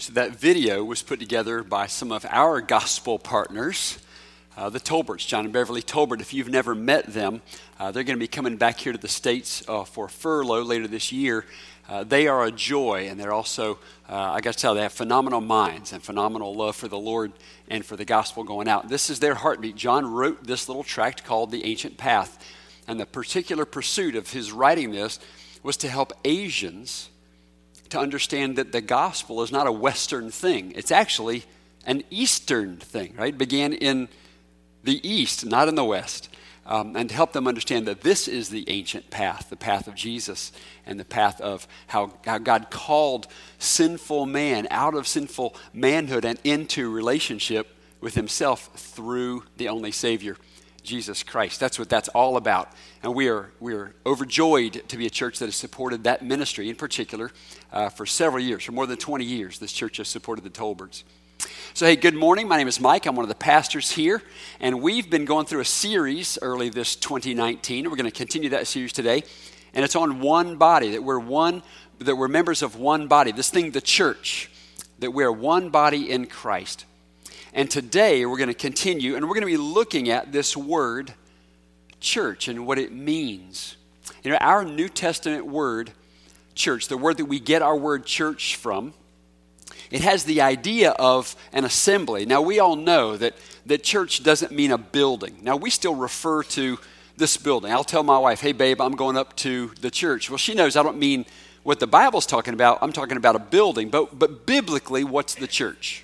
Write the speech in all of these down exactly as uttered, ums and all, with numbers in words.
So that video was put together by some of our gospel partners, uh, the Tolberts, John and Beverly Tolbert. If you've never met them, uh, they're going to be coming back here to the States uh, for furlough later this year. Uh, they are a joy, and they're also, uh, I got to tell you, they have phenomenal minds and phenomenal love for the Lord and for the gospel going out. This is their heartbeat. John wrote this little tract called The Ancient Path, and the particular pursuit of his writing this was to help Asians to understand that the gospel is not a Western thing. It's actually an Eastern thing, right? It began in the East, not in the West. Um, and to help them understand that this is the ancient path, the path of Jesus, and the path of how, how God called sinful man out of sinful manhood and into relationship with himself through the only Savior, Jesus Christ. That's what that's all about. And we are we are overjoyed to be a church that has supported that ministry in particular uh, for several years. For more than twenty years, this church has supported the Tolberts. So, hey, good morning. My name is Mike. I'm one of the pastors here, and we've been going through a series early this twenty nineteen. We're going to continue that series today, and it's on one body, that we're one, that we're members of one body, this thing, the church, that we're one body in Christ. And today we're going to continue, and we're going to be looking at this word, church, and what it means. You know, our New Testament word, church, the word that we get our word church from, it has the idea of an assembly. Now, we all know that, that church doesn't mean a building. Now, we still refer to this building. I'll tell my wife, hey, babe, I'm going up to the church. Well, she knows I don't mean what the Bible's talking about. I'm talking about a building. But, but biblically, what's the church?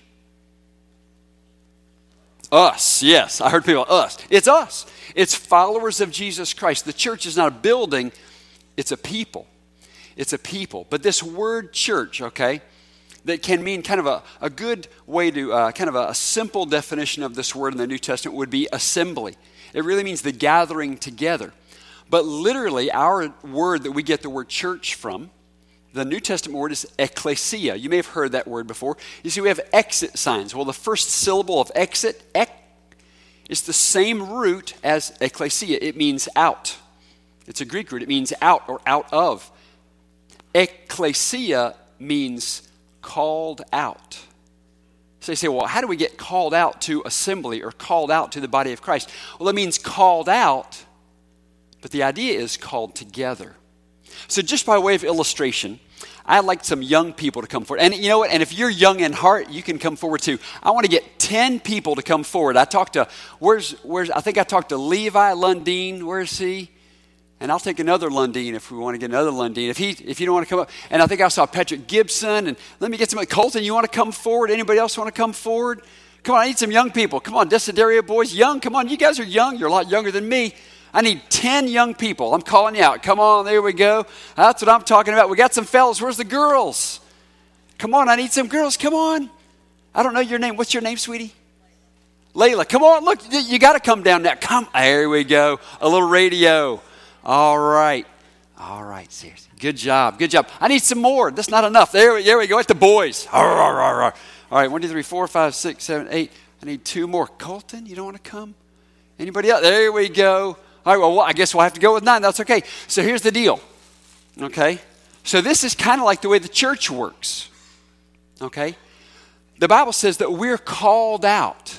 Us, yes. I heard people, us. It's us. It's followers of Jesus Christ. The church is not a building. It's a people. It's a people. But this word church, okay, that can mean kind of a, a good way to, uh, kind of a, a simple definition of this word in the New Testament would be assembly. It really means the gathering together. But literally, our word that we get the word church from, the New Testament word is ecclesia. You may have heard that word before. You see, we have exit signs. Well, the first syllable of exit, ek, is the same root as ecclesia. It means out. It's a Greek root. It means out or out of. Ecclesia means called out. So you say, well, how do we get called out to assembly or called out to the body of Christ? Well, it means called out, but the idea is called together. So just by way of illustration, I'd like some young people to come forward. And you know what? And if you're young in heart, you can come forward too. I want to get ten people to come forward. I talked to, where's, where's, I think I talked to Levi Lundeen. Where's he? And I'll take another Lundeen if we want to get another Lundeen. If he, if you don't want to come up. And I think I saw Patrick Gibson. And let me get some. Colton, you want to come forward? Anybody else want to come forward? Come on, I need some young people. Come on, Desideria boys, young. Come on, you guys are young. You're a lot younger than me. I need ten young people. I'm calling you out. Come on, there we go. That's what I'm talking about. We got some fellas. Where's the girls? Come on, I need some girls. Come on. I don't know your name. What's your name, sweetie? Layla. Come on, look, you got to come down now. Come. There we go. A little radio. All right. All right, seriously. Good job. Good job. I need some more. That's not enough. There we, there we go. It's the boys. All right, all right, one, two, three, four, five, six, seven, eight. I need two more. Colton, you don't want to come? Anybody else? There we go. All right, well, I guess we'll have to go with nine. That's okay. So here's the deal, okay? So this is kind of like the way the church works, okay? The Bible says that we're called out,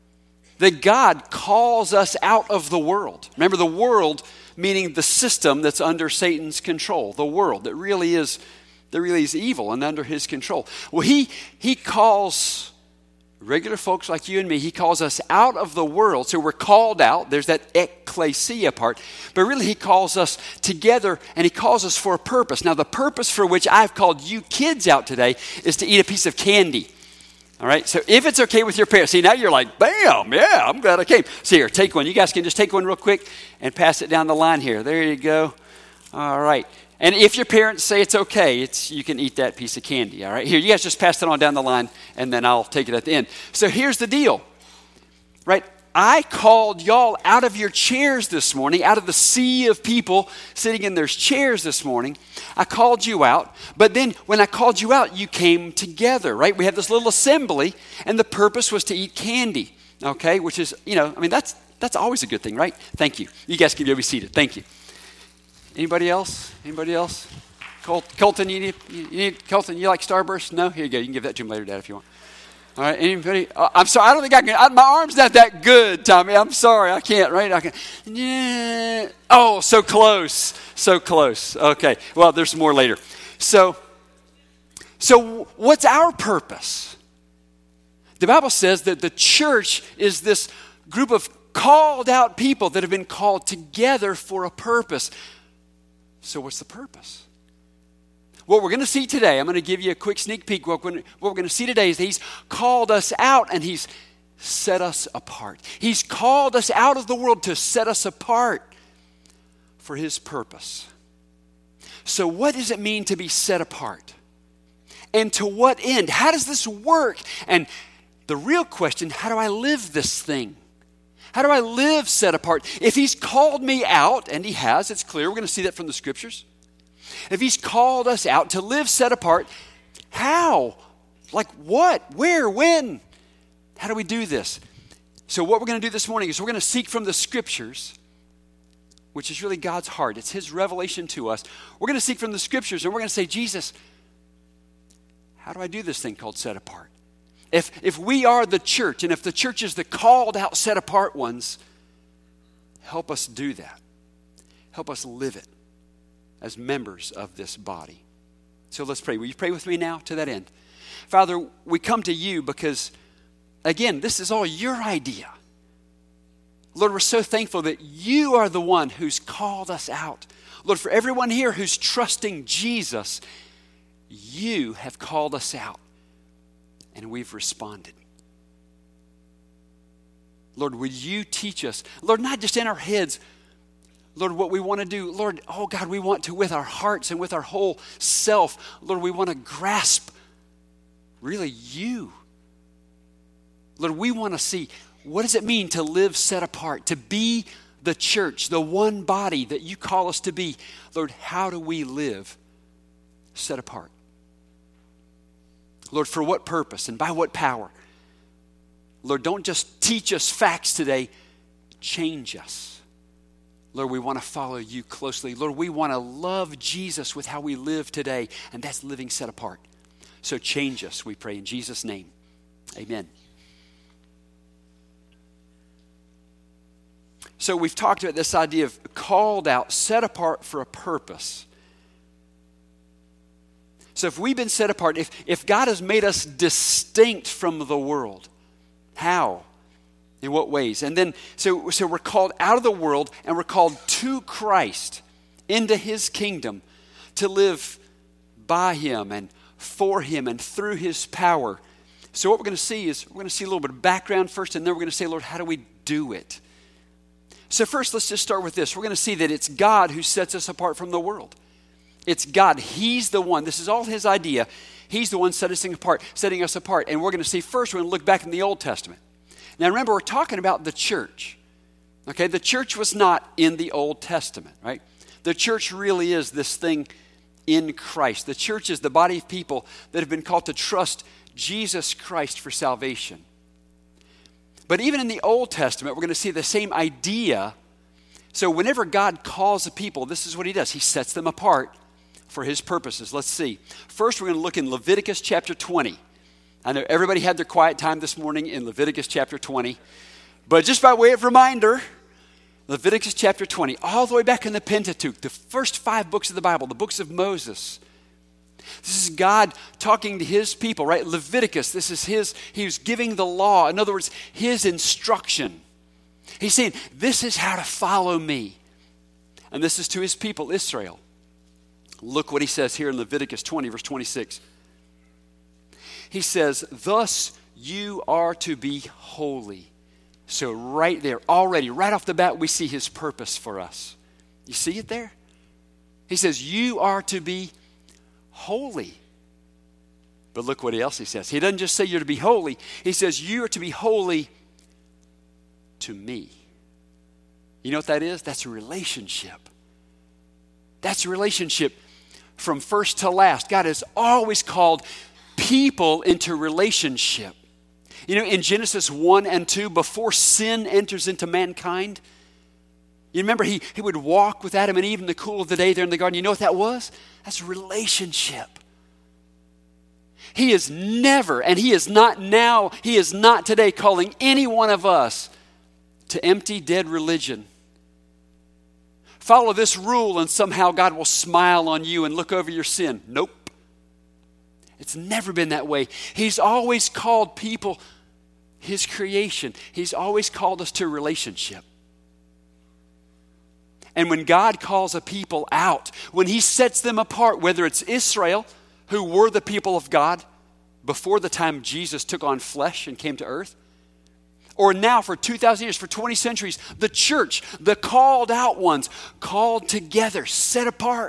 that God calls us out of the world. Remember, the world meaning the system that's under Satan's control, the world that really is, that really is evil and under his control. Well, he he calls regular folks like you and me, he calls us out of the world. So we're called out. There's that ecclesia part. But really, he calls us together, and he calls us for a purpose. Now, the purpose for which I've called you kids out today is to eat a piece of candy. All right? So if it's okay with your parents. See, now you're like, bam, yeah, I'm glad I came. So here, take one. You guys can just take one real quick and pass it down the line here. There you go. All right. And if your parents say it's okay, it's you can eat that piece of candy, all right? Here, you guys just pass it on down the line, and then I'll take it at the end. So here's the deal, right? I called y'all out of your chairs this morning, out of the sea of people sitting in their chairs this morning. I called you out, but then when I called you out, you came together, right? We had this little assembly, and the purpose was to eat candy, okay? Which is, you know, I mean, that's that's always a good thing, right? Thank you. You guys can be seated. Thank you. Anybody else? Anybody else? Col- Colton, you need, you need, Colton, you like Starburst? No? Here you go. You can give that to him later, Dad, if you want. All right, anybody? Uh, I'm sorry, I don't think I can. I, my arm's not that good, Tommy. I'm sorry, I can't, right? I can. Yeah. Oh, so close. So close. Okay, well, there's more later. So, so what's our purpose? The Bible says that the church is this group of called out people that have been called together for a purpose. So what's the purpose? What we're going to see today, I'm going to give you a quick sneak peek. What we're going to, what we're going to see today is he's called us out and he's set us apart. He's called us out of the world to set us apart for his purpose. So what does it mean to be set apart? And to what end? How does this work? And the real question, how do I live this thing? How do I live set apart? If he's called me out, and he has, it's clear, we're going to see that from the scriptures. If he's called us out to live set apart, how? Like what? Where? When? How do we do this? So what we're going to do this morning is we're going to seek from the scriptures, which is really God's heart. It's his revelation to us. We're going to seek from the scriptures and we're going to say, Jesus, how do I do this thing called set apart? If, if we are the church and if the church is the called out, set apart ones, help us do that. Help us live it as members of this body. So let's pray. Will you pray with me now to that end? Father, we come to you because, again, this is all your idea. Lord, we're so thankful that you are the one who's called us out. Lord, for everyone here who's trusting Jesus, you have called us out and we've responded. Lord, would you teach us, Lord, not just in our heads, Lord, what we want to do, Lord, oh God, we want to with our hearts and with our whole self, Lord, we want to grasp really you. Lord, we want to see, what does it mean to live set apart, to be the church, the one body that you call us to be? Lord, how do we live set apart? Lord, for what purpose and by what power? Lord, don't just teach us facts today, change us. Lord, we want to follow you closely. Lord, we want to love Jesus with how we live today, and that's living set apart. So change us, we pray in Jesus' name. Amen. So we've talked about this idea of called out, set apart for a purpose. So if we've been set apart, if, if God has made us distinct from the world, how? In what ways? And then, so, so we're called out of the world and we're called to Christ, into his kingdom, to live by him and for him and through his power. So what we're going to see is, we're going to see a little bit of background first, and then we're going to say, Lord, how do we do it? So first, let's just start with this. We're going to see that it's God who sets us apart from the world. It's God. He's the one. This is all his idea. He's the one setting us apart, setting us apart. And we're going to see first, we're going to look back in the Old Testament. Now remember, we're talking about the church. Okay, the church was not in the Old Testament, right? The church really is this thing in Christ. The church is the body of people that have been called to trust Jesus Christ for salvation. But even in the Old Testament, we're going to see the same idea. So whenever God calls a people, this is what he does. He sets them apart for his purposes. Let's see. First, we're going to look in Leviticus chapter twenty. I know everybody had their quiet time this morning in Leviticus chapter twenty. But just by way of reminder, Leviticus chapter twenty, all the way back in the Pentateuch, the first five books of the Bible, the books of Moses. This is God talking to his people, right? Leviticus, this is his, he was giving the law. In other words, his instruction. He's saying, this is how to follow me. And this is to his people, Israel. Look what he says here in Leviticus twenty, verse twenty-six. He says, thus you are to be holy. So right there, already, right off the bat, we see his purpose for us. You see it there? He says, you are to be holy. But look what else he says. He doesn't just say you're to be holy. He says, you are to be holy to me. You know what that is? That's a relationship. That's a relationship from first to last. God has always called people into relationship. You know, in Genesis one and two, before sin enters into mankind, You remember he, he would walk with Adam and Eve in the cool of the day there in the garden. You know what that was? That's relationship. He is never, and he is not now, he is not today calling any one of us to empty, dead religion. Follow this rule and somehow God will smile on you and look over your sin. Nope. It's never been that way. He's always called people his creation. He's always called us to relationship. And when God calls a people out, when he sets them apart, whether it's Israel, who were the people of God before the time Jesus took on flesh and came to earth, or now for two thousand years, for twenty centuries, the church, the called out ones, called together, set apart,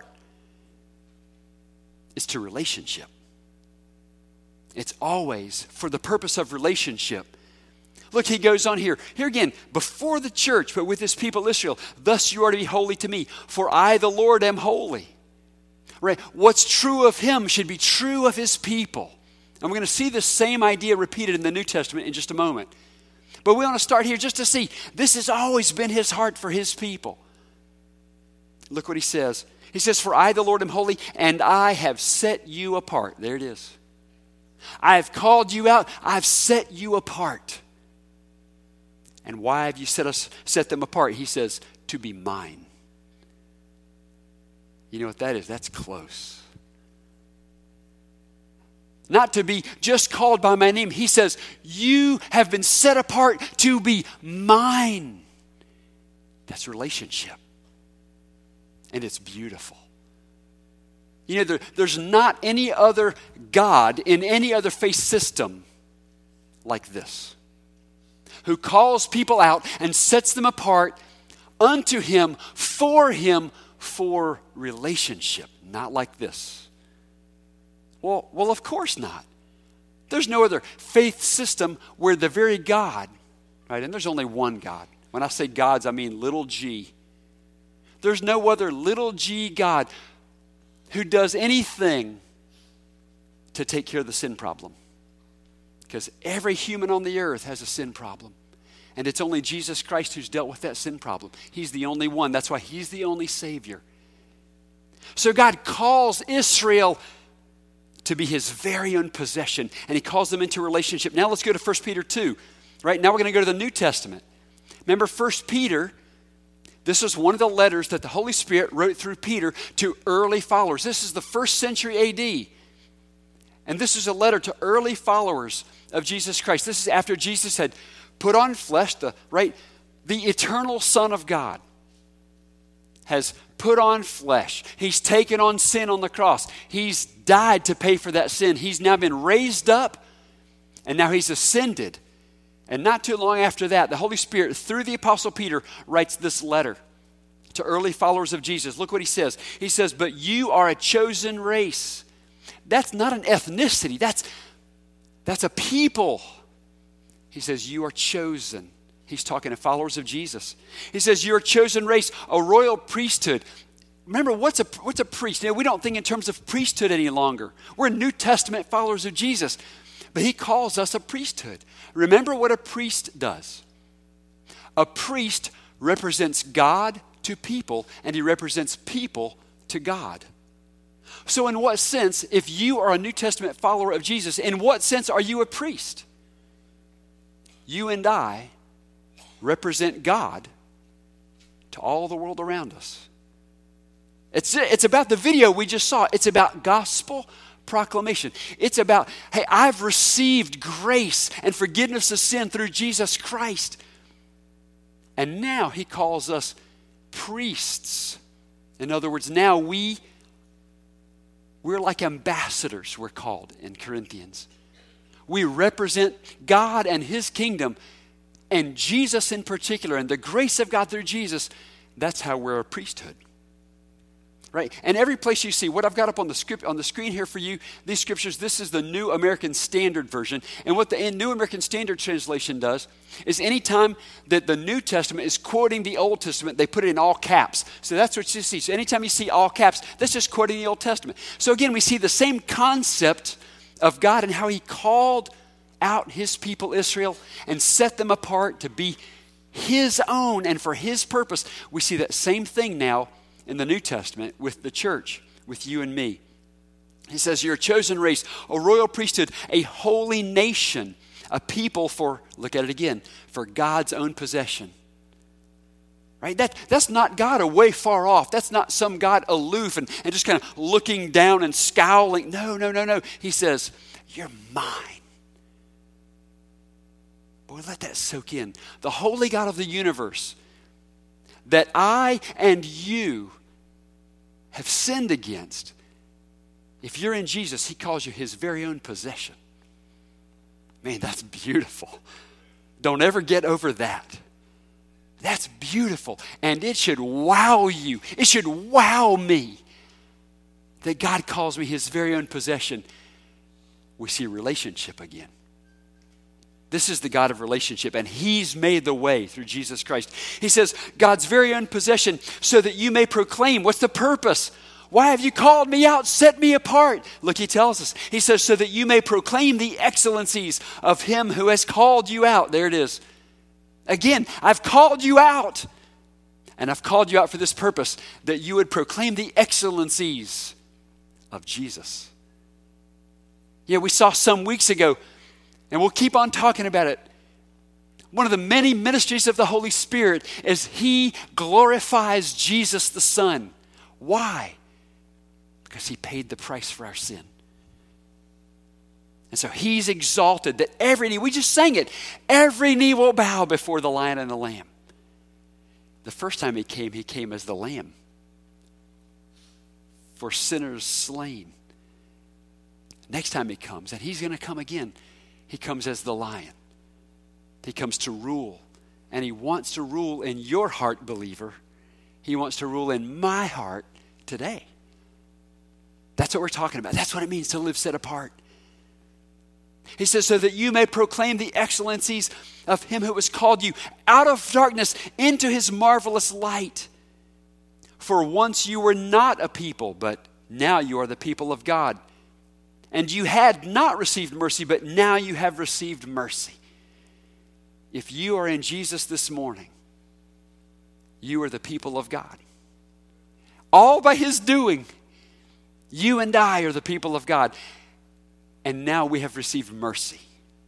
is to relationship. It's always for the purpose of relationship. Look, he goes on here. Here again, before the church, but with his people Israel, thus you are to be holy to me, for I, the Lord, am holy. Right? What's true of him should be true of his people. And we're going to see the same idea repeated in the New Testament in just a moment. But we want to start here just to see this has always been his heart for his people. Look what he says. He says, for I, the Lord, am holy, and I have set you apart. There it is. I have called you out. I've set you apart. And why have you set us set them apart? He says, to be mine. You know what that is? That's close. Not to be just called by my name. He says, you have been set apart to be mine. That's relationship. And it's beautiful. You know, there, there's not any other God in any other faith system like this, who calls people out and sets them apart unto him, for him, for relationship. Not like this. Well, well, of course not. There's no other faith system where the very God, right, and there's only one God. When I say gods, I mean little g. There's no other little g God who does anything to take care of the sin problem. Because every human on the earth has a sin problem. And it's only Jesus Christ who's dealt with that sin problem. He's the only one. That's why he's the only Savior. So God calls Israel to be his very own possession. And he calls them into relationship. Now let's go to First Peter two. Right? Now we're going to go to the New Testament. Remember First Peter, this is one of the letters that the Holy Spirit wrote through Peter to early followers. This is the first century A D. And this is a letter to early followers of Jesus Christ. This is after Jesus had put on flesh, the right, the eternal Son of God has put on flesh. He's taken on sin on the cross. He's died to pay for that sin. He's now been raised up, and now he's ascended. And not too long after that, the Holy Spirit, through the Apostle Peter, writes this letter to early followers of Jesus. Look what he says. He says, but you are a chosen race. That's not an ethnicity. That's, that's a people. He says, you are chosen. He's talking to followers of Jesus. He says, you're a chosen race, a royal priesthood. Remember, what's a, what's a priest? You know, we don't think in terms of priesthood any longer. We're New Testament followers of Jesus. But he calls us a priesthood. Remember what a priest does. A priest represents God to people, and he represents people to God. So in what sense, if you are a New Testament follower of Jesus, in what sense are you a priest? You and I represent God to all the world around us. It's, it's about the video we just saw. It's about gospel proclamation. It's about, hey, I've received grace and forgiveness of sin through Jesus Christ. And now he calls us priests. In other words, now we, we're like ambassadors, we're called in Corinthians. We represent God and his kingdom, and Jesus in particular, and the grace of God through Jesus. That's how we're a priesthood. Right? And every place you see, what I've got up on the script on the screen here for you, these scriptures, this is the New American Standard Version. And what the New American Standard Translation does is anytime that the New Testament is quoting the Old Testament, they put it in all caps. So that's what you see. So anytime you see all caps, that's just quoting the Old Testament. So again, we see the same concept of God and how he called out his people Israel and set them apart to be his own and for his purpose. We see that same thing now in the New Testament with the church, with you and me. He says, you're a chosen race, a royal priesthood, a holy nation, a people for, look at it again, for God's own possession. Right? That, that's not God away far off. That's not some God aloof and, and just kind of looking down and scowling. No, no, no, no. He says, you're mine. Boy, let that soak in. The holy God of the universe, that I and you have sinned against. If you're in Jesus, he calls you his very own possession. Man, that's beautiful. Don't ever get over that. That's beautiful. And it should wow you. It should wow me that God calls me his very own possession. We see relationship again. This is the God of relationship, and he's made the way through Jesus Christ. He says, God's very own possession, so that you may proclaim. What's the purpose? Why have you called me out, set me apart? Look, he tells us. He says, so that you may proclaim the excellencies of him who has called you out. There it is. Again, I've called you out. And I've called you out for this purpose, that you would proclaim the excellencies of Jesus. Yeah, we saw some weeks ago, and we'll keep on talking about it. One of the many ministries of the Holy Spirit is he glorifies Jesus the Son. Why? Because he paid the price for our sin. And so he's exalted that every knee, we just sang it, every knee will bow before the Lion and the Lamb. The first time he came, he came as the Lamb for sinners slain. Next time he comes, and he's going to come again, he comes as the Lion. He comes to rule, and he wants to rule in your heart, believer. He wants to rule in my heart today. That's what we're talking about. That's what it means to live set apart. He says, so that you may proclaim the excellencies of him who has called you out of darkness into his marvelous light. For once you were not a people, but now you are the people of God. And you had not received mercy, but now you have received mercy. If you are in Jesus this morning, you are the people of God. All by his doing, you and I are the people of God. And now we have received mercy.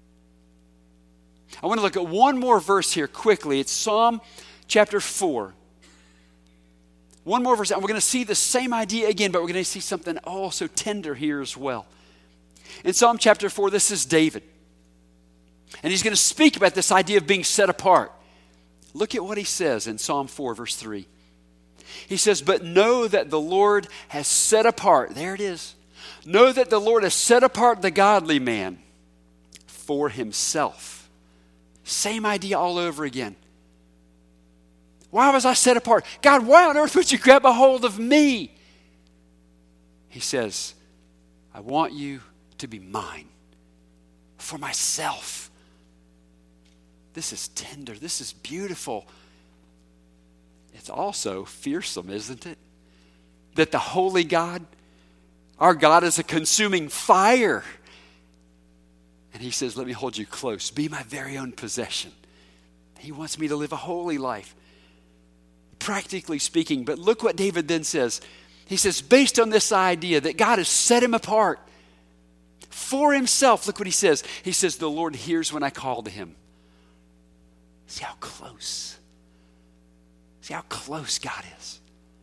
I want to look at one more verse here quickly. It's Psalm chapter four. One more verse. And we're going to see the same idea again, but we're going to see something also tender here as well. In Psalm chapter four, this is David. And he's going to speak about this idea of being set apart. Look at what he says in Psalm four, verse three. He says, but know that the Lord has set apart, there it is. Know that the Lord has set apart the godly man for himself. Same idea all over again. Why was I set apart? God, why on earth would you grab a hold of me? He says, I want you to be mine for myself. This is tender. This is beautiful. It's also fearsome, isn't it? That the holy God, our God, is a consuming fire. And he says, let me hold you close. Be my very own possession. He wants me to live a holy life. Practically speaking, but look what David then says. He says, based on this idea that God has set him apart for himself, look what he says. He says, the Lord hears when I call to him. See how close. See how close God is.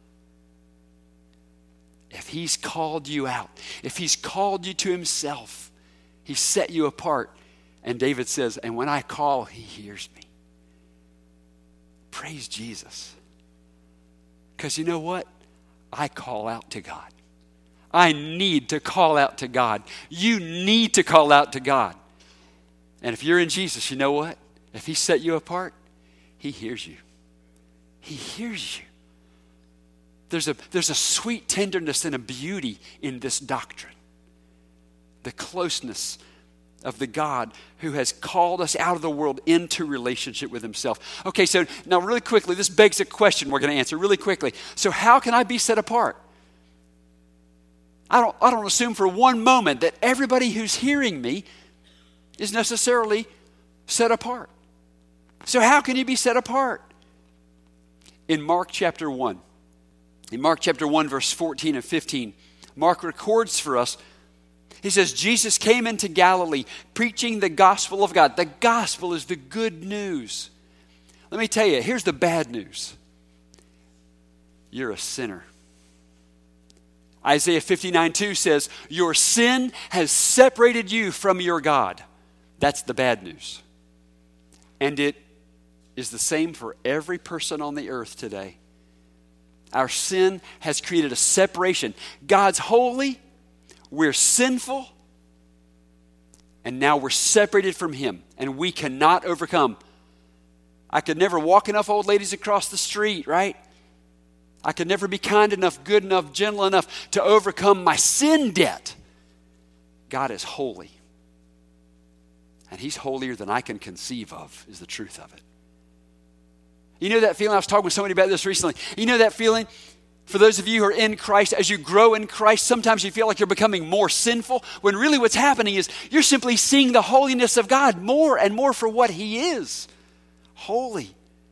If he's called you out, if he's called you to himself, he set you apart. And David says, and when I call, he hears me. Praise Jesus. Because you know what? I call out to God. I need to call out to God. You need to call out to God. And if you're in Jesus, you know what? If he set you apart, he hears you. He hears you. There's a, there's a sweet tenderness and a beauty in this doctrine. The closeness of the God who has called us out of the world into relationship with himself. Okay, so now really quickly, this begs a question we're going to answer really quickly. So how can I be set apart? I don't, I don't assume for one moment that everybody who's hearing me is necessarily set apart. So how can you be set apart? In Mark chapter one, in Mark chapter one, verse fourteen and fifteen, Mark records for us, he says, Jesus came into Galilee preaching the gospel of God. The gospel is the good news. Let me tell you, here's the bad news. You're a sinner. Isaiah fifty-nine two says, your sin has separated you from your God. That's the bad news. And it is the same for every person on the earth today. Our sin has created a separation. God's holy, we're sinful, and now we're separated from Him, and we cannot overcome. I could never walk enough old ladies across the street, right? I could never be kind enough, good enough, gentle enough to overcome my sin debt. God is holy. And He's holier than I can conceive of, is the truth of it. You know that feeling? I was talking with somebody about this recently. You know that feeling? For those of you who are in Christ, as you grow in Christ, sometimes you feel like you're becoming more sinful, when really what's happening is you're simply seeing the holiness of God more and more for what He is. Holy.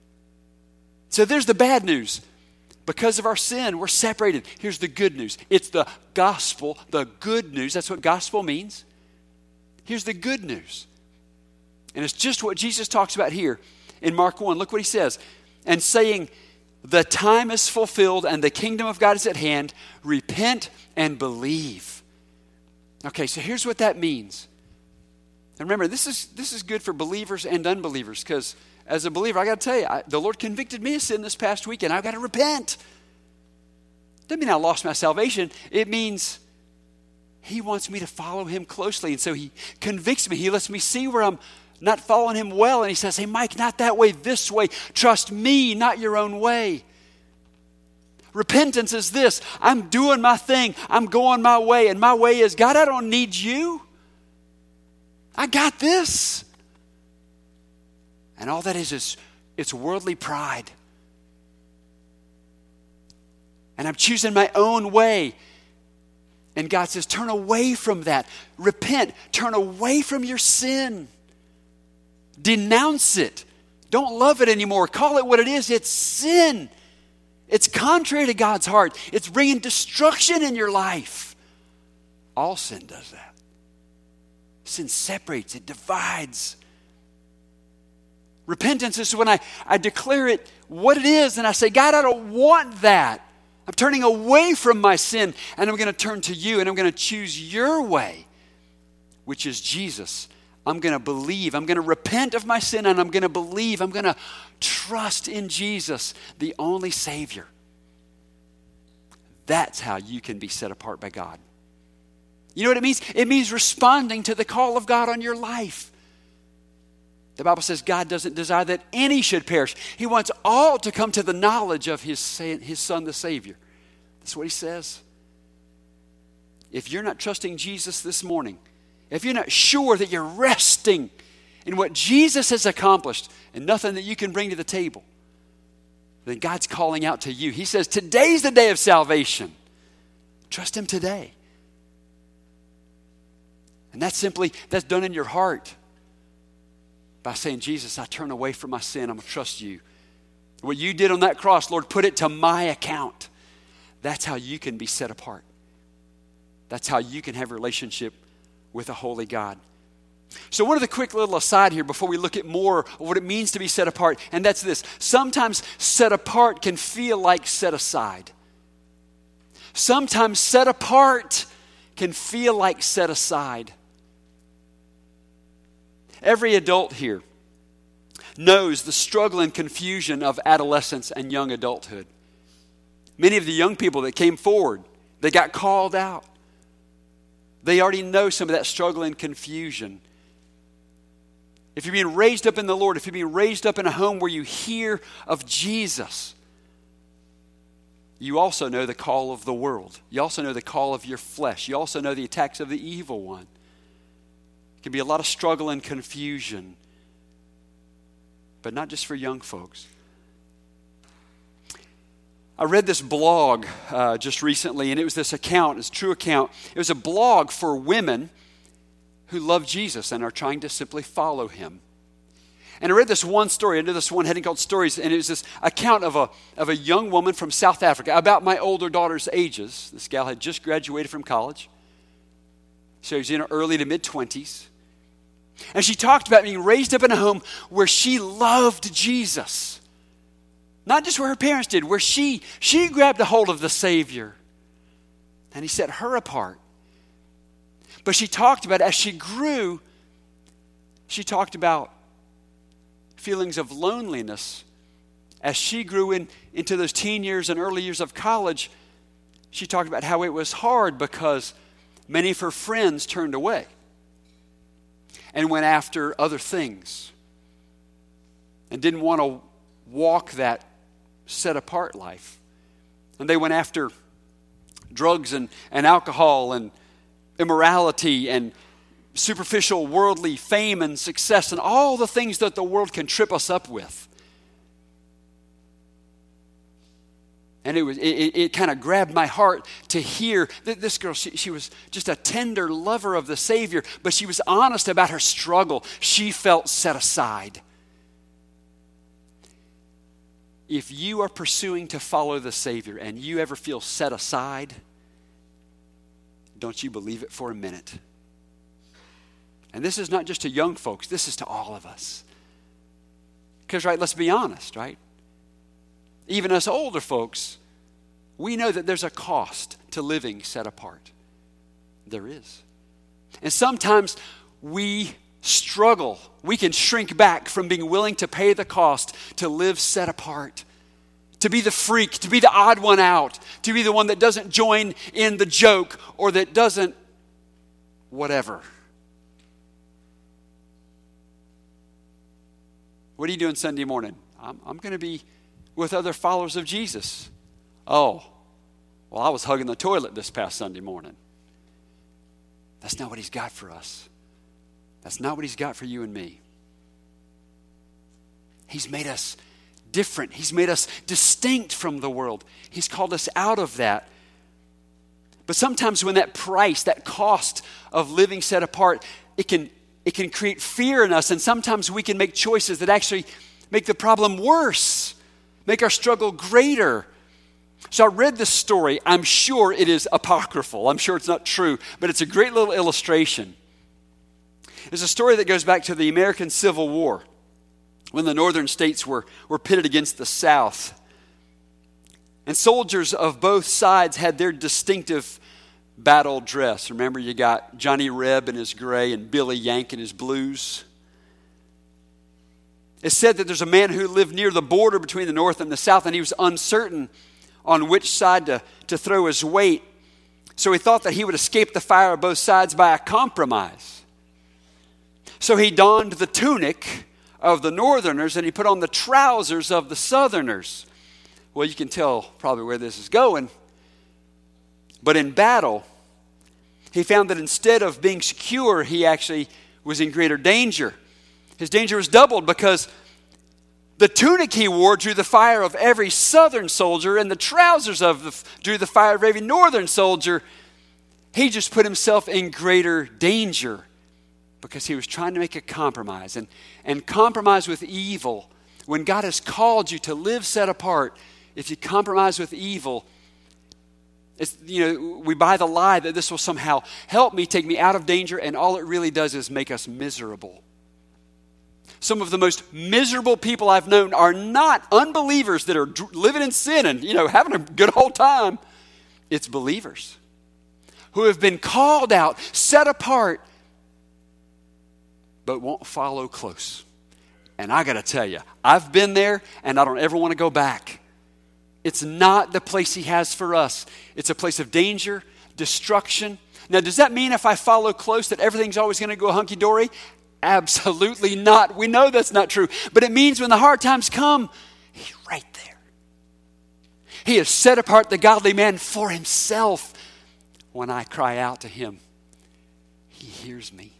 So there's the bad news. Because of our sin, we're separated. Here's the good news. It's the gospel, the good news. That's what gospel means. Here's the good news. And it's just what Jesus talks about here in Mark one. Look what He says. And saying, the time is fulfilled and the kingdom of God is at hand. Repent and believe. Okay, so here's what that means. And remember, this is this is good for believers and unbelievers, because as a believer, I got to tell you, I, the Lord convicted me of sin this past week, and I've got to repent. Doesn't mean I lost my salvation. It means He wants me to follow Him closely, and so He convicts me. He lets me see where I'm not following Him well, and He says, hey, Mike, not that way, this way. Trust me, not your own way. Repentance is this. I'm doing my thing. I'm going my way, and my way is, God, I don't need you. I got this. And all that is, is it's worldly pride. And I'm choosing my own way. And God says, turn away from that. Repent. Turn away from your sin. Denounce it. Don't love it anymore. Call it what it is. It's sin. It's contrary to God's heart. It's bringing destruction in your life. All sin does that. Sin separates. It divides. Repentance is when I, I declare it what it is, and I say, God, I don't want that. I'm turning away from my sin, and I'm going to turn to you, and I'm going to choose your way, which is Jesus. I'm going to believe. I'm going to repent of my sin, and I'm going to believe. I'm going to trust in Jesus, the only Savior. That's how you can be set apart by God. You know what it means? It means responding to the call of God on your life. The Bible says God doesn't desire that any should perish. He wants all to come to the knowledge of His, his Son, the Savior. That's what He says. If you're not trusting Jesus this morning, if you're not sure that you're resting in what Jesus has accomplished and nothing that you can bring to the table, then God's calling out to you. He says, today's the day of salvation. Trust Him today. And that's simply, that's done in your heart. By saying, Jesus, I turn away from my sin. I'm going to trust you. What you did on that cross, Lord, put it to my account. That's how you can be set apart. That's how you can have a relationship with a holy God. So one of the quick little aside here before we look at more of what it means to be set apart, and that's this. Sometimes set apart can feel like set aside. Sometimes set apart can feel like set aside. Every adult here knows the struggle and confusion of adolescence and young adulthood. Many of the young people that came forward, they got called out. They already know some of that struggle and confusion. If you're being raised up in the Lord, if you're being raised up in a home where you hear of Jesus, you also know the call of the world. You also know the call of your flesh. You also know the attacks of the evil one. It can be a lot of struggle and confusion, but not just for young folks. I read this blog uh, just recently, and it was this account, it's a true account. It was a blog for women who love Jesus and are trying to simply follow Him. And I read this one story under this one heading called Stories, and it was this account of a, of a young woman from South Africa, about my older daughter's ages. This gal had just graduated from college. So she was in her early to mid-twenties. And she talked about being raised up in a home where she loved Jesus. Not just where her parents did, where she, she grabbed a hold of the Savior. And he set her apart. But she talked about, as she grew, she talked about feelings of loneliness. As she grew in, into those teen years and early years of college, she talked about how it was hard because many of her friends turned away and went after other things and didn't want to walk that set-apart life. And they went after drugs and, and alcohol and immorality and superficial worldly fame and success and all the things that the world can trip us up with. And it was it, it kind of grabbed my heart to hear that this girl, she, she was just a tender lover of the Savior, but she was honest about her struggle. She felt set aside. If you are pursuing to follow the Savior and you ever feel set aside, don't you believe it for a minute. And this is not just to young folks, this is to all of us. Because, right, let's be honest, right? Even us older folks, we know that there's a cost to living set apart. There is. And sometimes we struggle. We can shrink back from being willing to pay the cost to live set apart. To be the freak, to be the odd one out, to be the one that doesn't join in the joke or that doesn't whatever. What are you doing Sunday morning? I'm, I'm going to be with other followers of Jesus. Oh, well, I was hugging the toilet this past Sunday morning. That's not what he's got for us. That's not what he's got for you and me. He's made us different. He's made us distinct from the world. He's called us out of that. But sometimes when that price, that cost of living set apart, it can It can create fear in us, and sometimes we can make choices that actually make the problem worse, make our struggle greater. So I read this story. I'm sure it is apocryphal. I'm sure it's not true, but it's a great little illustration. It's a story that goes back to the American Civil War, when the northern states were, were pitted against the South. And soldiers of both sides had their distinctive battle dress. Remember, you got Johnny Reb in his gray and Billy Yank in his blues. It's said that there's a man who lived near the border between the North and the South, and he was uncertain on which side to, to throw his weight. So he thought that he would escape the fire of both sides by a compromise. So he donned the tunic of the Northerners and he put on the trousers of the Southerners. Well, you can tell probably where this is going. But in battle, he found that instead of being secure, he actually was in greater danger. His danger was doubled because the tunic he wore drew the fire of every Southern soldier, and the trousers of the, drew the fire of every Northern soldier. He just put himself in greater danger because he was trying to make a compromise. And, and compromise with evil, when God has called you to live set apart, if you compromise with evil, it's, you know, we buy the lie that this will somehow help me, take me out of danger, and all it really does is make us miserable. Some of the most miserable people I've known are not unbelievers that are living in sin and, you know, having a good old time. It's believers who have been called out, set apart, but won't follow close. And I got to tell you, I've been there and I don't ever want to go back. It's not the place he has for us. It's a place of danger, destruction. Now, does that mean if I follow close that everything's always going to go hunky-dory? Absolutely not. We know that's not true. But it means when the hard times come, he's right there. He has set apart the godly man for himself. When I cry out to him, he hears me.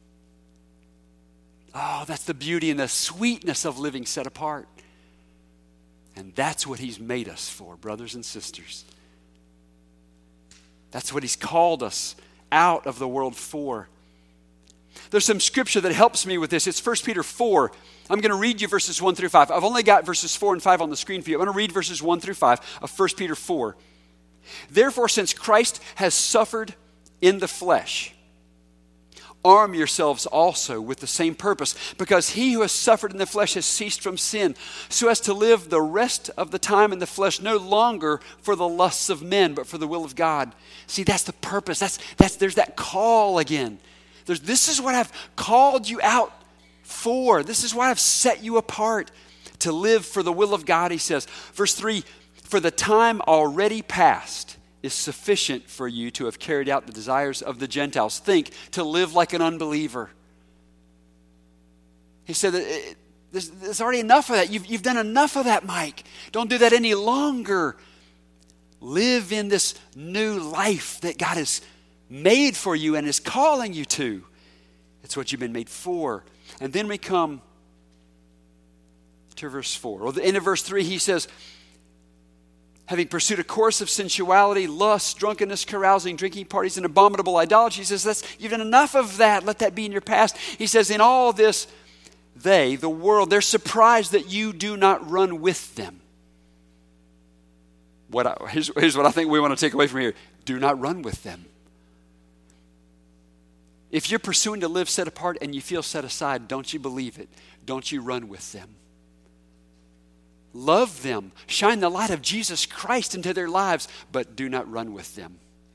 Oh, that's the beauty and the sweetness of living set apart. And that's what he's made us for, brothers and sisters. That's what he's called us out of the world for. There's some scripture that helps me with this. It's First Peter four. I'm going to read you verses one through five. I've only got verses four and five on the screen for you. I'm going to read verses one through five of First Peter four. Therefore, since Christ has suffered in the flesh, arm yourselves also with the same purpose, because he who has suffered in the flesh has ceased from sin, so as to live the rest of the time in the flesh no longer for the lusts of men, but for the will of God. See, that's the purpose. That's that's there's that call again. There's, this is what I've called you out for. This is why I've set you apart to live for the will of God, he says. Verse three, for the time already past is sufficient for you to have carried out the desires of the Gentiles. Think, to live like an unbeliever. He said that it, there's, there's already enough of that. You've, you've done enough of that, Mike. Don't do that any longer. Live in this new life that God has made for you and is calling you to. It's what you've been made for. And then we come to verse four. Or the end of verse three, he says, having pursued a course of sensuality, lust, drunkenness, carousing, drinking parties, and abominable idolatry. He says, That's, you've done enough of that. Let that be in your past. He says, in all this, they, the world, they're surprised that you do not run with them. What I, here's, here's what I think we want to take away from here. Do not run with them. If you're pursuing to live set apart and you feel set aside, don't you believe it. Don't you run with them. Love them. Shine the light of Jesus Christ into their lives, but do not run with them.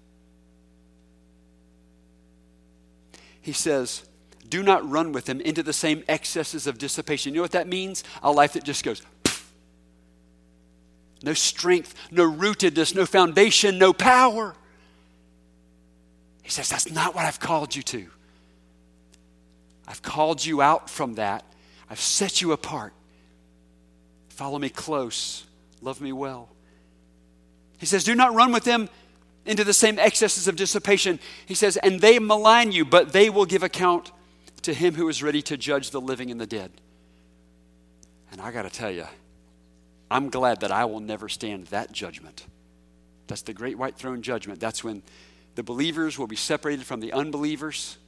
He says, do not run with them into the same excesses of dissipation. You know what that means? A life that just goes, pff. No strength, no rootedness, no foundation, no power. He says, that's not what I've called you to. I've called you out from that. I've set you apart. Follow me close. Love me well. He says, do not run with them into the same excesses of dissipation. He says, and they malign you, but they will give account to him who is ready to judge the living and the dead. And I got to tell you, I'm glad that I will never stand that judgment. That's the great white throne judgment. That's when the believers will be separated from the unbelievers.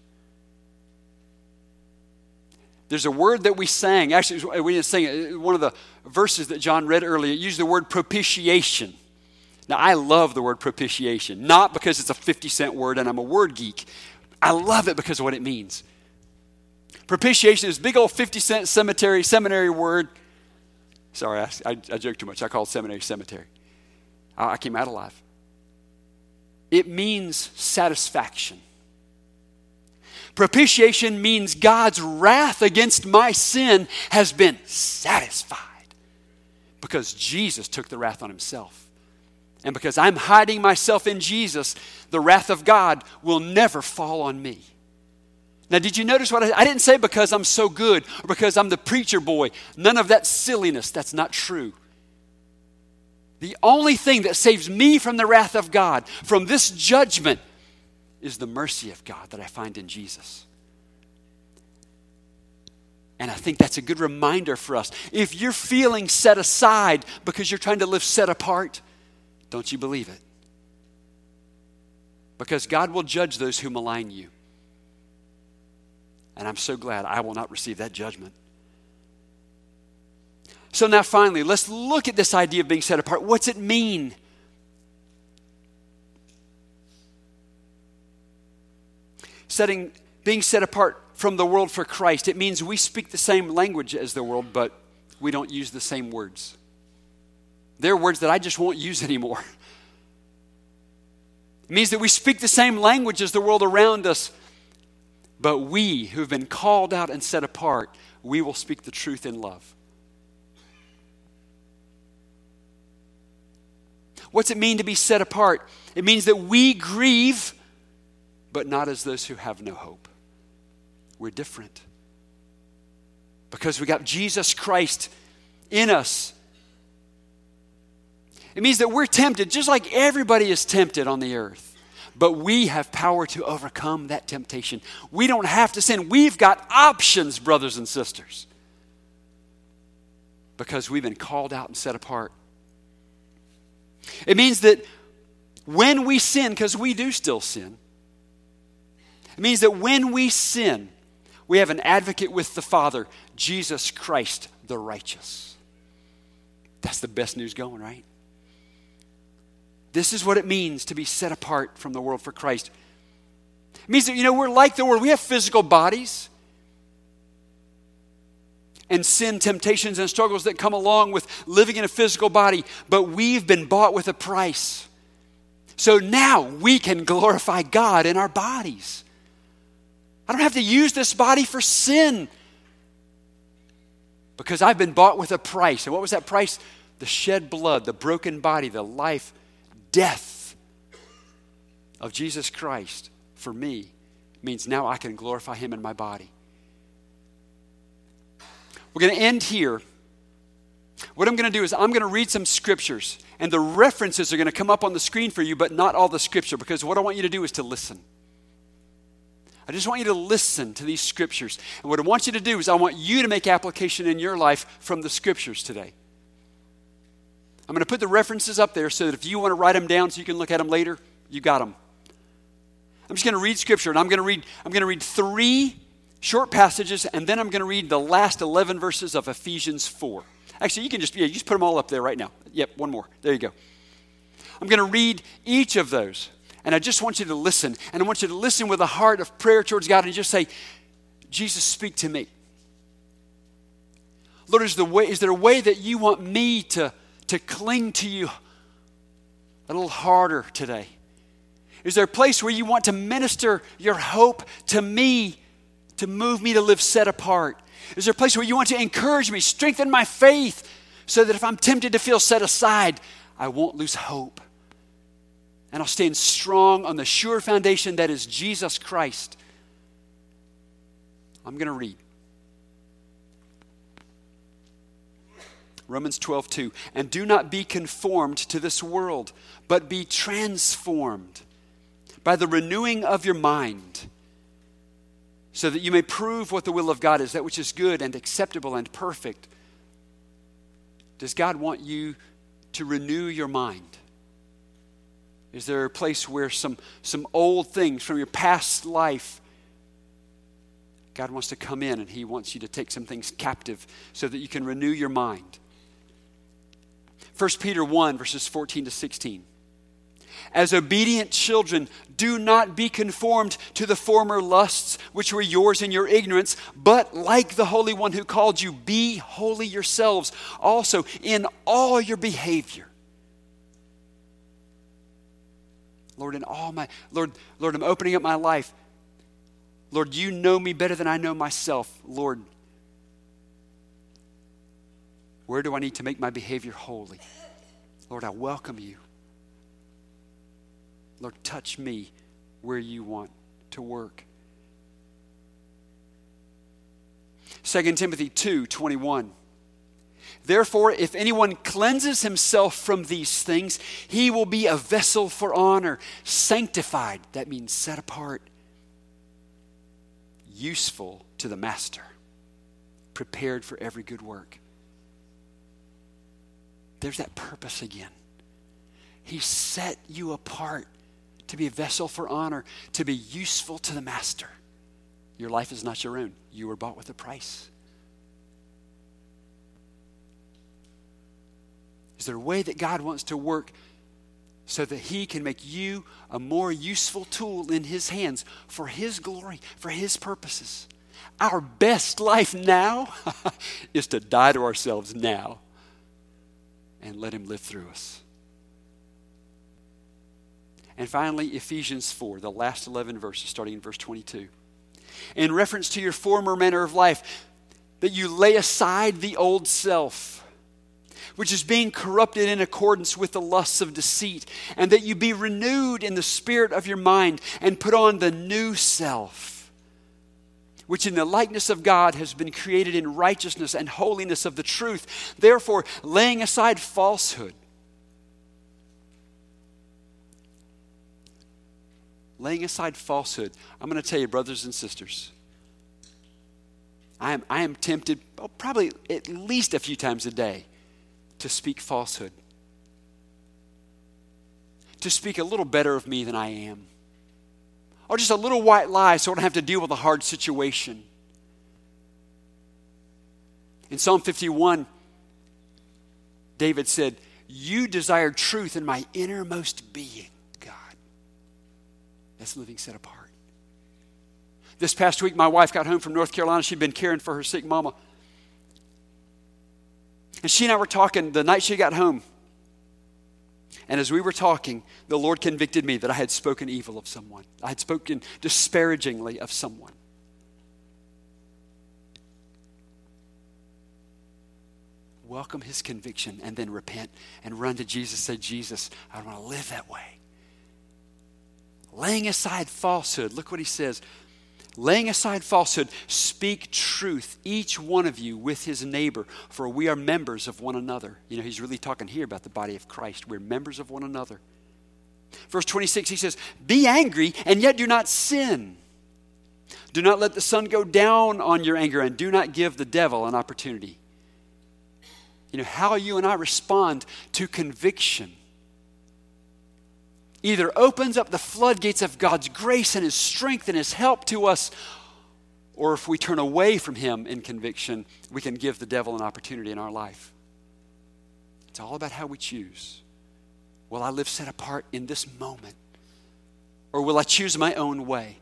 There's a word that we sang. Actually, we didn't sing it. One of the verses that John read earlier, it used the word propitiation. Now, I love the word propitiation. Not because it's a fifty cent word and I'm a word geek. I love it because of what it means. Propitiation is this big old fifty cent cemetery, seminary word. Sorry, I, I, I joke too much. I call it seminary cemetery. I, I came out alive. It means satisfaction. Propitiation means God's wrath against my sin has been satisfied because Jesus took the wrath on himself. And because I'm hiding myself in Jesus, the wrath of God will never fall on me. Now, did you notice what I, I didn't say because I'm so good or because I'm the preacher boy. None of that silliness. That's not true. The only thing that saves me from the wrath of God, from this judgment, is the mercy of God that I find in Jesus. And I think that's a good reminder for us. If you're feeling set aside because you're trying to live set apart, don't you believe it? Because God will judge those who malign you. And I'm so glad I will not receive that judgment. So now finally, let's look at this idea of being set apart. What's it mean? Setting, being set apart from the world for Christ. It means we speak the same language as the world, but we don't use the same words. There are words that I just won't use anymore. It means that we speak the same language as the world around us, but we who've been called out and set apart, we will speak the truth in love. What's it mean to be set apart? It means that we grieve, but not as those who have no hope. We're different. Because we got Jesus Christ in us. It means that we're tempted just like everybody is tempted on the earth. But we have power to overcome that temptation. We don't have to sin. We've got options, brothers and sisters. Because we've been called out and set apart. It means that when we sin, because we do still sin, it means that when we sin, We have an advocate with the Father, Jesus Christ the righteous. That's the best news going, right? This is what it means to be set apart from the world for Christ. It means that, you know, we're like the world. We have physical bodies. And sin, temptations, and struggles that come along with living in a physical body. But we've been bought with a price. So now we can glorify God in our bodies. I don't have to use this body for sin. Because I've been bought with a price. And what was that price? The shed blood, the broken body, the life, death of Jesus Christ for me means now I can glorify Him in my body. We're going to end here. What I'm going to do is I'm going to read some scriptures, and the references are going to come up on the screen for you, but not all the scripture, because what I want you to do is to listen. I just want you to listen to these scriptures. And what I want you to do is I want you to make application in your life from the scriptures today. I'm going to put the references up there so that if you want to write them down so you can look at them later, you got them. I'm just going to read scripture, and I'm going to read I'm going to read three short passages, and then I'm going to read the last eleven verses of Ephesians four. Actually, you can just yeah, you just put them all up there right now. Yep, one more. There you go. I'm going to read each of those, and I just want you to listen, and I want you to listen with a heart of prayer towards God, and just say, Jesus, speak to me. Lord, is, the way, is there a way that you want me to, to cling to you a little harder today? Is there a place where you want to minister your hope to me, to move me to live set apart? Is there a place where you want to encourage me, strengthen my faith, so that if I'm tempted to feel set aside, I won't lose hope? And I'll stand strong on the sure foundation that is Jesus Christ. I'm going to read. Romans twelve two. And do not be conformed to this world, but be transformed by the renewing of your mind, so that you may prove what the will of God is, that which is good and acceptable and perfect. Does God want you to renew your mind? Is there a place where some, some old things from your past life, God wants to come in and He wants you to take some things captive so that you can renew your mind? First Peter one, verses fourteen to sixteen. As obedient children, do not be conformed to the former lusts which were yours in your ignorance, but like the Holy One who called you, be holy yourselves also in all your behavior. Lord, in all my, Lord, Lord, I'm opening up my life. Lord, you know me better than I know myself. Lord, where do I need to make my behavior holy? Lord, I welcome you. Lord, touch me where you want to work. Second Timothy two twenty-one. Therefore, if anyone cleanses himself from these things, he will be a vessel for honor, sanctified, that means set apart, useful to the master, prepared for every good work. There's that purpose again. He set you apart to be a vessel for honor, to be useful to the master. Your life is not your own. You were bought with a price. Is there a way that God wants to work so that He can make you a more useful tool in His hands for His glory, for His purposes? Our best life now is to die to ourselves now and let Him live through us. And finally, Ephesians four, the last eleven verses, starting in verse twenty-two. In reference to your former manner of life, that you lay aside the old self, which is being corrupted in accordance with the lusts of deceit, and that you be renewed in the spirit of your mind, and put on the new self, which in the likeness of God has been created in righteousness and holiness of the truth. Therefore, laying aside falsehood, laying aside falsehood. I'm going to tell you, brothers and sisters, I am, I am tempted oh, probably at least a few times a day to speak falsehood, to speak a little better of me than I am, or just a little white lie so I don't have to deal with a hard situation. In Psalm fifty-one, David said, you desired truth in my innermost being, God. That's living set apart. This past week, my wife got home from North Carolina. She'd been caring for her sick mama. And she and I were talking the night she got home. And as we were talking, the Lord convicted me that I had spoken evil of someone. I had spoken disparagingly of someone. Welcome his conviction and then repent and run to Jesus. Say, Jesus, I don't want to live that way. Laying aside falsehood. Look what he says. Laying aside falsehood, speak truth, each one of you with his neighbor, for we are members of one another. You know, he's really talking here about the body of Christ. We're members of one another. Verse twenty-six, he says, be angry and yet do not sin. Do not let the sun go down on your anger and do not give the devil an opportunity. You know, how you and I respond to conviction either opens up the floodgates of God's grace and his strength and his help to us, or if we turn away from him in conviction, we can give the devil an opportunity in our life. It's all about how we choose. Will I live set apart in this moment? Or will I choose my own way?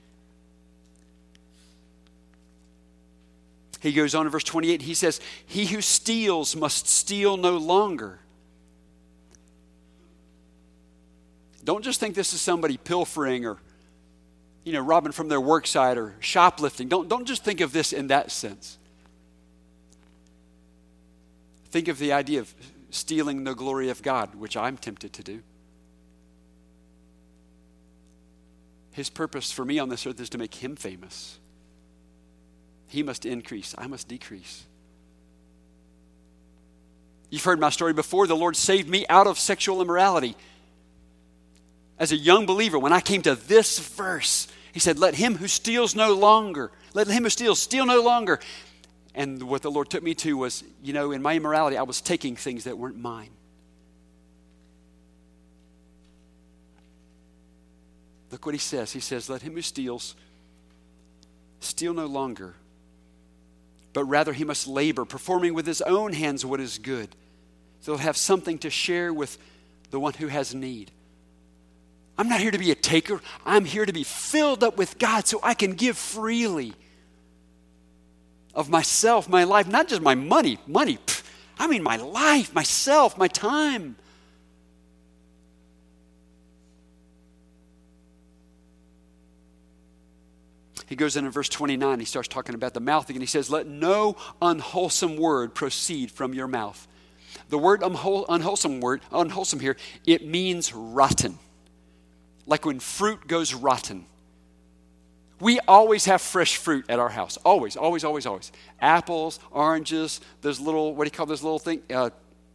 He goes on in verse twenty-eight, he says, he who steals must steal no longer. Don't just think this is somebody pilfering or, you know, robbing from their work site or shoplifting. Don't, don't just think of this in that sense. Think of the idea of stealing the glory of God, which I'm tempted to do. His purpose for me on this earth is to make him famous. He must increase. I must decrease. You've heard my story before. The Lord saved me out of sexual immorality. As a young believer, when I came to this verse, he said, let him who steals no longer, let him who steals steal no longer. And what the Lord took me to was, you know, in my immorality, I was taking things that weren't mine. Look what he says. He says, let him who steals steal no longer, but rather he must labor, performing with his own hands what is good. So he'll have something to share with the one who has need. I'm not here to be a taker. I'm here to be filled up with God so I can give freely of myself, my life, not just my money. Money, pff, I mean my life, myself, my time. He goes in in verse twenty-nine, he starts talking about the mouth again. He says, let no unwholesome word proceed from your mouth. The word unwhole, unwholesome word, unwholesome here, it means rotten. Like when fruit goes rotten. We always have fresh fruit at our house. Always, always, always, always. Apples, oranges, those little, what do you call those little things? Uh,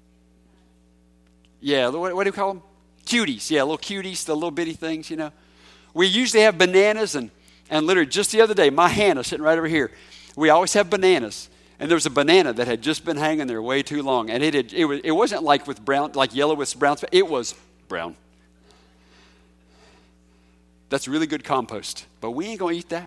yeah, what, what do you call them? Cuties. Yeah, little cuties, the little bitty things, you know. We usually have bananas, and, and literally just the other day, my Hannah sitting right over here. We always have bananas. And there was a banana that had just been hanging there way too long. And it had, it, was, it wasn't like with brown, like yellow with brown. It was brown. That's really good compost, but we ain't going to eat that.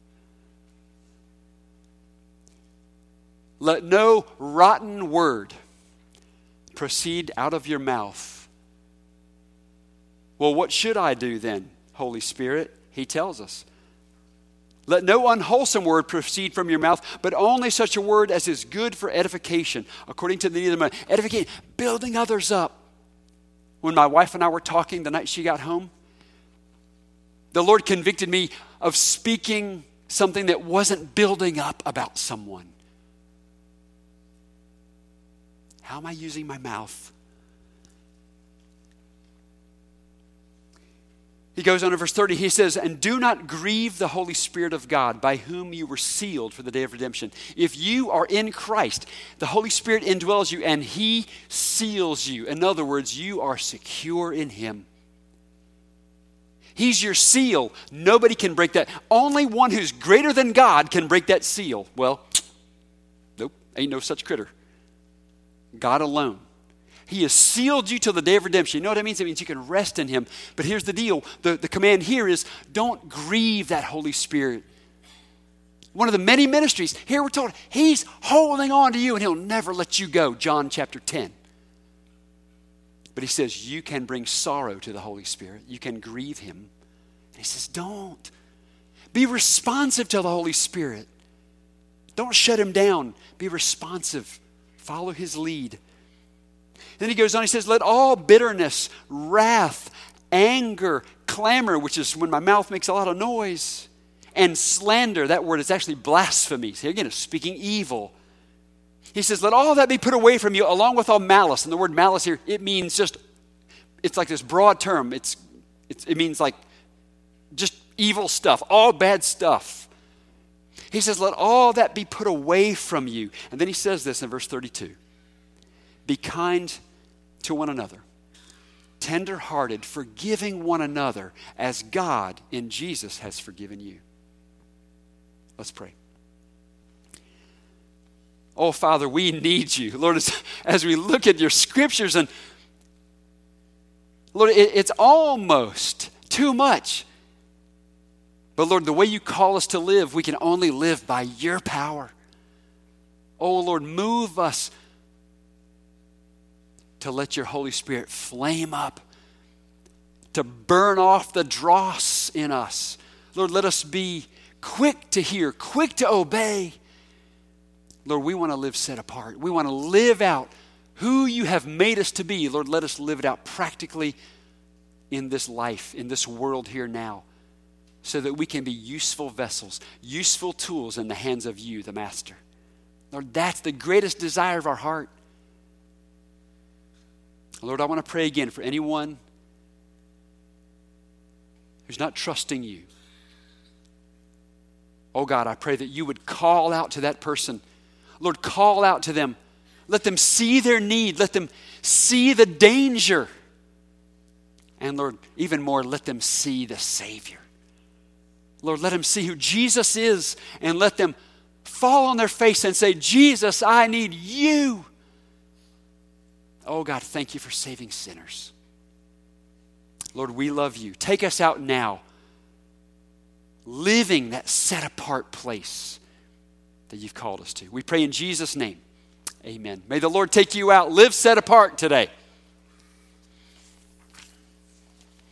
Let no rotten word proceed out of your mouth. Well, what should I do then, Holy Spirit? He tells us. Let no unwholesome word proceed from your mouth, but only such a word as is good for edification, according to the need of the moment. Edification, building others up. When my wife and I were talking the night she got home, the Lord convicted me of speaking something that wasn't building up about someone. How am I using my mouth? He goes on in verse thirty, he says, and do not grieve the Holy Spirit of God, by whom you were sealed for the day of redemption. If you are in Christ, the Holy Spirit indwells you and he seals you. In other words, you are secure in him. He's your seal. Nobody can break that. Only one who's greater than God can break that seal. Well, nope, ain't no such critter. God alone. He has sealed you till the day of redemption. You know what that means? It means you can rest in him. But here's the deal. The, the command here is don't grieve that Holy Spirit. one of the many ministries. Here we're told he's holding on to you and he'll never let you go, John chapter ten. But he says you can bring sorrow to the Holy Spirit. You can grieve him. And he says, don't. Be responsive to the Holy Spirit. Don't shut him down. Be responsive. Follow his lead. Then he goes on, he says, let all bitterness, wrath, anger, clamor, which is when my mouth makes a lot of noise, and slander, that word is actually blasphemy. See, again, it's speaking evil. He says, let all that be put away from you, along with all malice. And the word malice here, it means just, it's like this broad term. It's, it's it means like just evil stuff, all bad stuff. He says, let all that be put away from you. And then he says this in verse thirty-two. Be kind to one another, tender-hearted, forgiving one another as God in Jesus has forgiven you. Let's pray. Oh, Father, we need you. Lord, as, as we look at your scriptures, and Lord, it, it's almost too much. But Lord, the way you call us to live, we can only live by your power. Oh, Lord, move us to let your Holy Spirit flame up, to burn off the dross in us. Lord, let us be quick to hear, quick to obey. Lord, we want to live set apart. We want to live out who you have made us to be. Lord, let us live it out practically in this life, in this world here now, so that we can be useful vessels, useful tools in the hands of you, the Master. Lord, that's the greatest desire of our heart. Lord, I want to pray again for anyone who's not trusting you. Oh God, I pray that you would call out to that person. Lord, call out to them. Let them see their need. Let them see the danger. And Lord, even more, let them see the Savior. Lord, let them see who Jesus is, and let them fall on their face and say, Jesus, I need you. Oh God, thank you for saving sinners. Lord, we love you. Take us out now, living that set-apart place that you've called us to. We pray in Jesus' name. Amen. May the Lord take you out. Live set apart today.